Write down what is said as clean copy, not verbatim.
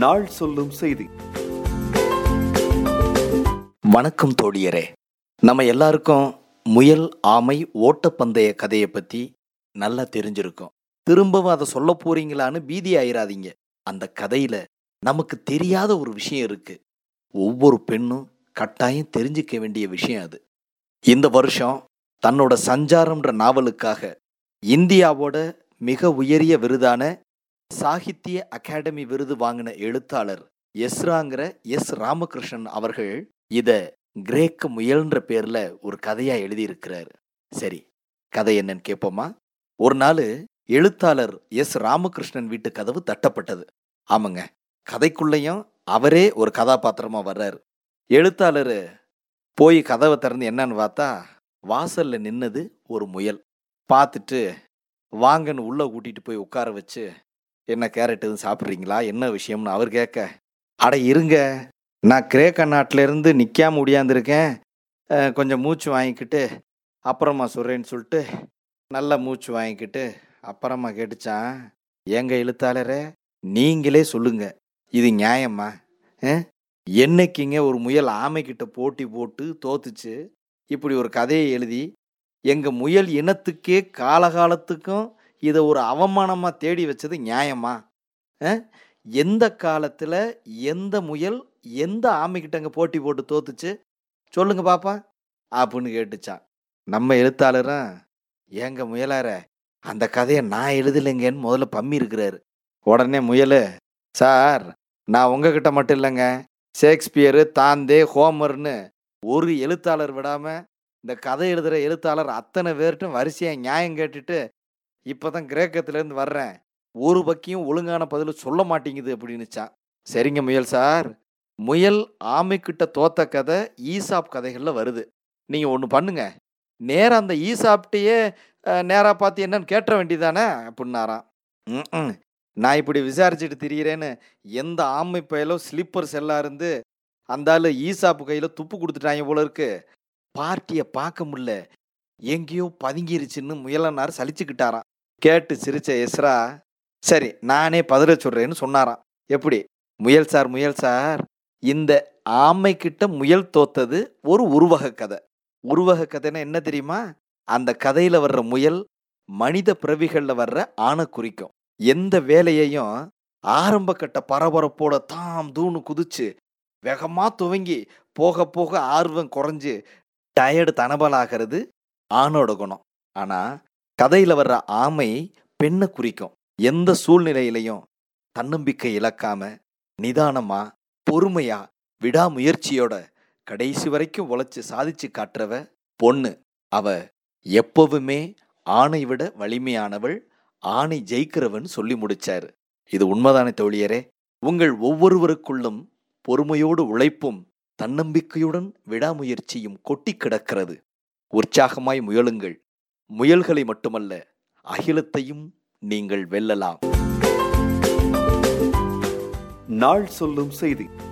நாள் சொல்லும் செய்தி. வணக்கம் தோழியரே. நம்ம எல்லாருக்கும் முயல் ஆமை ஓட்டப்பந்தய கதையை பற்றி நல்லா தெரிஞ்சிருக்கும். திரும்பவும் அதை சொல்ல போறீங்களான்னு பீதி ஆயிராதீங்க. அந்த கதையில் நமக்கு தெரியாத ஒரு விஷயம் இருக்கு. ஒவ்வொரு பெண்ணும் கட்டாயம் தெரிஞ்சுக்க வேண்டிய விஷயம் அது. இந்த வருஷம் தன்னோட சஞ்சாரம்ன்ற நாவலுக்காக இந்தியாவோட மிக உயரிய விருதான சாகித்ய அகாடமி விருது வாங்கின எழுத்தாளர் எஸ்ராங்கிற எஸ் ராமகிருஷ்ணன் அவர்கள் இத கிரேக்க முயல்ன்ற பேர்ல ஒரு கதையா எழுதியிருக்கிறார். சரி, கதை என்னன்னு கேட்போமா? ஒரு நாள் எழுத்தாளர் எஸ் ராமகிருஷ்ணன் வீட்டு கதவு தட்டப்பட்டது. ஆமாங்க, கதைக்குள்ளேயும் அவரே ஒரு கதாபாத்திரமா வர்றாரு. எழுத்தாளர் போய் கதவை திறந்து என்னன்னு பார்த்தா வாசல்ல நின்னது ஒரு முயல். பார்த்துட்டு வாங்கன்னு உள்ள கூட்டிட்டு போய் உட்கார வச்சு, என்ன கேரட் எதுவும் சாப்பிட்றீங்களா, என்ன விஷயம்னு அவர் கேட்க, அட இருங்க, நான் கிரேக்க நாட்டிலேருந்து நிற்காம முடியாந்துருக்கேன், கொஞ்சம் மூச்சு வாங்கிக்கிட்டு அப்புறமா சொல்கிறேன்னு சொல்லிட்டு நல்லா மூச்சு வாங்கிக்கிட்டு அப்புறமா கேட்டுச்சான், ஏங்க எழுத்தாளரே, நீங்களே சொல்லுங்க, இது நியாயமா? என்னைக்குங்க ஒரு முயல் ஆமைக்கிட்ட போட்டி போட்டு தோத்துச்சு இப்படி ஒரு கதையை எழுதி எங்கள் முயல் இனத்துக்கே காலகாலத்துக்கும் இதை ஒரு அவமானமாக தேடி வச்சது நியாயமா? எந்த காலத்தில் எந்த முயல் எந்த ஆமைக்கிட்ட அங்கே போட்டி போட்டு தோத்துச்சு சொல்லுங்க பாப்பா அப்படின்னு கேட்டுச்சான். நம்ம எழுத்தாளரும், ஏங்க முயலார, அந்த கதையை நான் எழுதலைங்கன்னு முதல்ல பம்மி இருக்கிறாரு. உடனே முயல், சார், நான் உங்ககிட்ட மட்டும் இல்லைங்க, ஷேக்ஸ்பியரு, தாந்தே, ஹோமர்னு ஒரு எழுத்தாளர் விடாமல் இந்த கதை எழுதுகிற எழுத்தாளர் அத்தனை பேர்ட்டும் வரிசையாக நியாயம் கேட்டுட்டு இப்போ தான் கிரேக்கத்துலேருந்து வர்றேன், ஒரு பக்கியும் ஒழுங்கான பதில் சொல்ல மாட்டேங்குது அப்படின்னுச்சான். சரிங்க முயல் சார், முயல் ஆமைக்கிட்ட தோத்த கதை ஈசாப் கதைகளில் வருது. நீங்கள் ஒன்று பண்ணுங்க, நேராக அந்த ஈசாப்டையே நேராக பார்த்து என்னன்னு கேட்ட வேண்டியதானே அப்படின்னாராம். நான் இப்படி விசாரிச்சுட்டு திரியிறேன்னு எந்த ஆமை பயலோ ஸ்லிப்பர்ஸ் எல்லாம் இருந்து அந்த ஆள் ஈசாப்பு கையில் துப்பு கொடுத்துட்டாங்க போல இருக்கு. பார்ட்டியை பார்க்க முடியல, எங்கேயோ பதுங்கிருச்சுன்னு முயலனார் சலிச்சுக்கிட்டாராம். கேட்டு சிரிச்ச எஸ்ரா, சரி நானே பதில சொல்கிறேன்னு சொன்னாராம். எப்படி? முயல் சார், இந்த ஆமைக்கிட்ட முயல் தோத்தது ஒரு உருவக கதை. உருவக கதைன்னா என்ன தெரியுமா? அந்த கதையில் வர்ற முயல் மனித பிறவிகளில் வர்ற ஆணை குறிக்கும். எந்த வேலையையும் ஆரம்ப கட்ட பரபரப்போட தாம் தூணு குதிச்சு வேகமாக துவங்கி போக போக ஆர்வம் குறைஞ்சு டயர்டு தனபலாகிறது ஆணோட குணம். ஆனால் கதையில் வர்ற ஆமை பெண்ணை குறிக்கும். எந்த சூழ்நிலையிலையும் தன்னம்பிக்கை இழக்காம நிதானமா பொறுமையா விடாமுயற்சியோட கடைசி வரைக்கும் உழைச்சி சாதிச்சு காட்டுறவ பொண்ணு. அவ எப்பவுமே ஆணை விட வலிமையானவள், ஆணை ஜெயிக்கிறவன் சொல்லி முடிச்சாரு. இது உண்மைதானே தோழியரே? உங்கள் ஒவ்வொருவருக்குள்ளும் பொறுமையோடு உழைப்பும் தன்னம்பிக்கையுடன் விடாமுயற்சியும் கொட்டி கிடக்கிறது. உற்சாகமாய் முயலுங்கள். முயல்களை மட்டுமல்ல, அகிலத்தையும் நீங்கள் வெல்லலாம். நாள் சொல்லும் செய்தி.